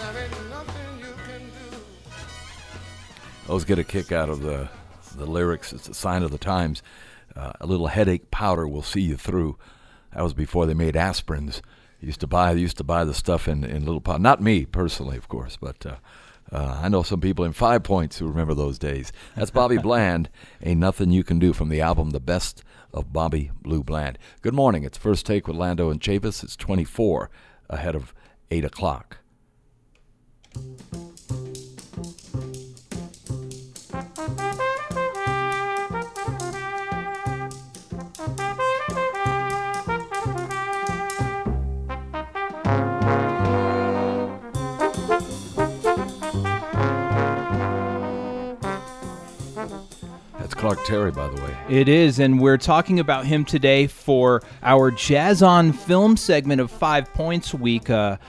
I always get a kick out of the lyrics. It's a sign of the times. A little headache powder will see you through. That was before they made aspirins. They used to buy the stuff in little pot. Not me personally, of course, but I know some people in 5 Points who remember those days. That's Bobby Bland. Ain't Nothing You Can Do from the album The Best of Bobby Blue Bland. Good morning. It's First Take with Lando and Chavis. It's 24 ahead of 8 o'clock. Clark Terry, by the way. It is, and we're talking about him today for our Jazz on Film segment of 5 Points Week,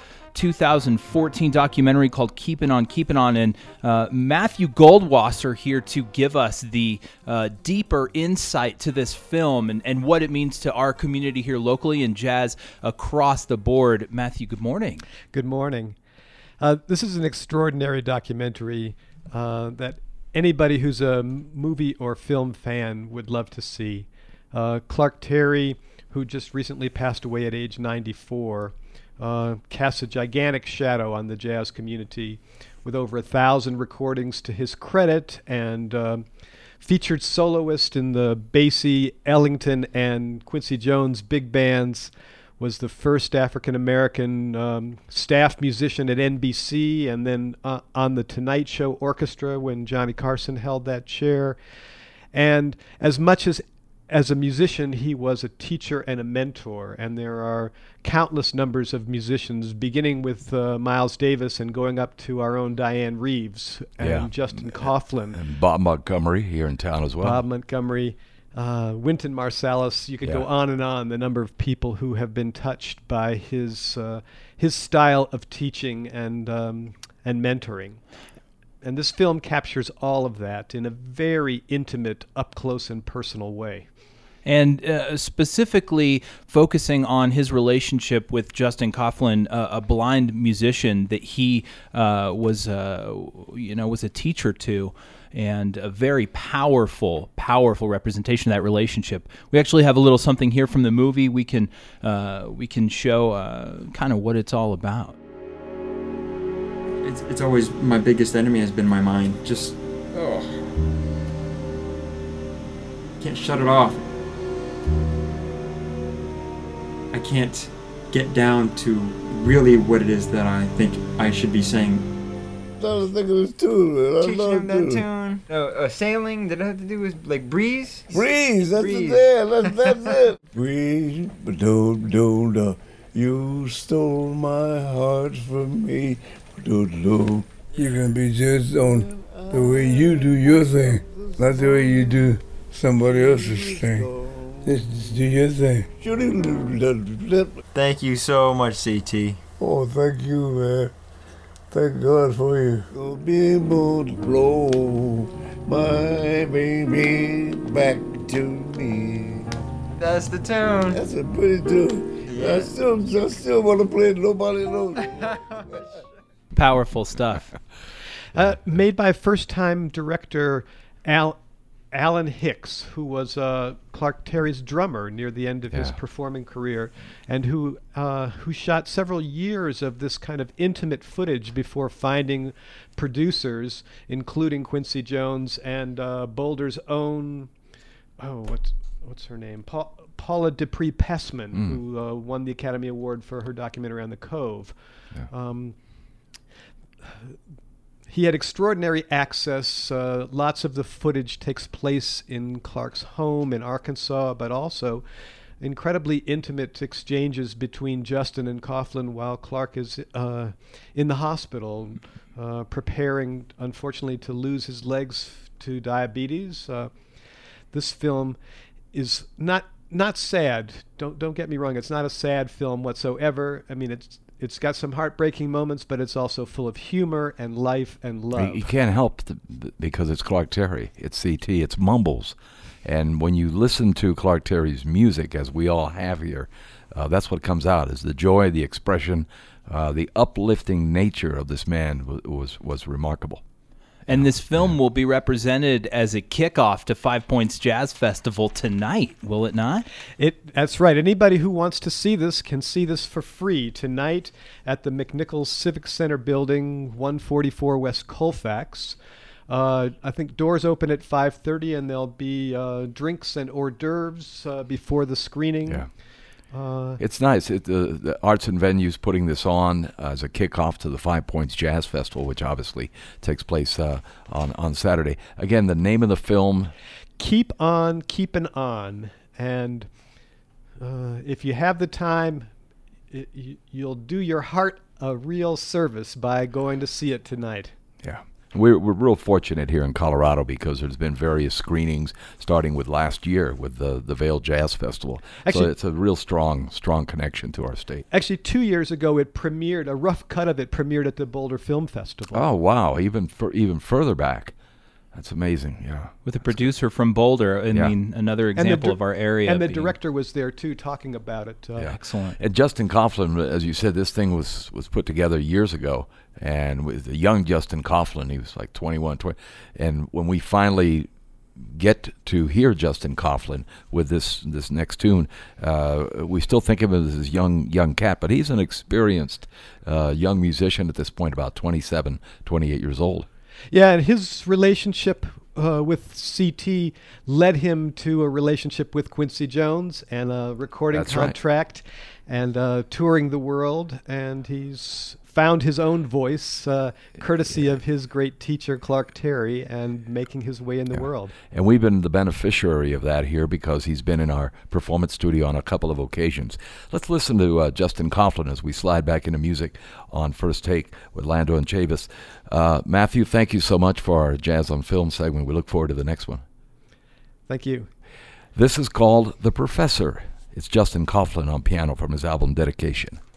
2014 documentary called Keepin' On, Keepin' On, and Matthew Goldwasser here to give us the deeper insight to this film and what it means to our community here locally and jazz across the board. Matthew, good morning. Good morning. This is an extraordinary documentary that anybody who's a movie or film fan would love to see. Clark Terry, who just recently passed away at age 94, casts a gigantic shadow on the jazz community with over 1,000 recordings to his credit, and featured soloist in the Basie, Ellington, and Quincy Jones big bands. Was the first African-American staff musician at NBC, and then on the Tonight Show Orchestra when Johnny Carson held that chair. And as much as a musician, he was a teacher and a mentor, and there are countless numbers of musicians, beginning with Miles Davis and going up to our own Diane Reeves and Justin Coughlin. And Bob Montgomery here in town as well. Bob Montgomery. Wynton Marsalis, you could go on, the number of people who have been touched by his style of teaching and mentoring. And this film captures all of that in a very intimate, up-close and personal way. And specifically focusing on his relationship with Justin Coughlin, a blind musician that he was a teacher to, and a very powerful representation of that relationship. We actually have a little something here from the movie we can show kind of what it's all about. It's always my biggest enemy has been my mind. Just can't shut it off. I can't get down to really what it is that I think I should be saying. I was thinking of this tune, man. Teaching him that tune. Sailing, did it have to do with, like, breeze? Breeze, that's breeze. That's it. Breeze, ba-do-do-do. You stole my heart from me. Ba-do-do. You can be judged on the way you do your thing, not the way you do somebody else's thing. Just do your thing. Thank you so much, CT. Oh, thank you, man. Thank God for you. You'll be able to blow my baby back to me. That's the tune. That's a pretty tune. Yeah. I still want to play it. Nobody knows. Powerful stuff. Made by first-time director Alan Hicks, who was Clark Terry's drummer near the end of his performing career, and who shot several years of this kind of intimate footage before finding producers, including Quincy Jones and Boulder's own, what's her name? Paula Dupree Pessman, who won the Academy Award for her documentary on the Cove. Yeah. He had extraordinary access. Lots of the footage takes place in Clark's home in Arkansas, but also incredibly intimate exchanges between Justin and Coughlin while Clark is in the hospital, preparing, unfortunately, to lose his legs to diabetes. This film is not sad. Don't get me wrong. It's not a sad film whatsoever. I mean, it's got some heartbreaking moments, but it's also full of humor and life and love. You can't help because it's Clark Terry. It's CT. It's mumbles. And when you listen to Clark Terry's music, as we all have here, that's what comes out, is the joy, the expression, The uplifting nature of this man was remarkable. And this film will be represented as a kickoff to 5 Points Jazz Festival tonight, will it not? That's right. Anybody who wants to see this can see this for free tonight at the McNichols Civic Center building, 144 West Colfax. I think doors open at 5:30, and there'll be drinks and hors d'oeuvres before the screening. Yeah. It's nice. The Arts and Venues putting this on as a kickoff to the 5 Points Jazz Festival, which obviously takes place on Saturday. Again, the name of the film? Keep On Keepin' On. And if you have the time, you'll do your heart a real service by going to see it tonight. Yeah. We're real fortunate here in Colorado because there's been various screenings starting with last year with the Vail Jazz Festival. Actually, so it's a real strong connection to our state. Actually, 2 years ago, it premiered, a rough cut of it premiered at the Boulder Film Festival. Oh, wow. Even further back. That's amazing, yeah. With a producer from Boulder, another example of our area. And the director was there, too, talking about it. Excellent. And Justin Coughlin, as you said, this thing was put together years ago. And with the young Justin Coughlin, he was like 21, 20. And when we finally get to hear Justin Coughlin with this next tune, we still think of him as this young cat, but he's an experienced young musician at this point, about 27, 28 years old. Yeah, and his relationship with CT led him to a relationship with Quincy Jones and a recording contract and touring the world, and he's found his own voice courtesy of his great teacher Clark Terry and making his way in the world. And we've been the beneficiary of that here because he's been in our performance studio on a couple of occasions. Let's listen to Justin Coughlin as we slide back into music on First Take with Lando and Chavis. Matthew, thank you so much for our Jazz on Film segment. We look forward to the next one. Thank you. This is called The Professor. It's Justin Coughlin on piano from his album Dedication.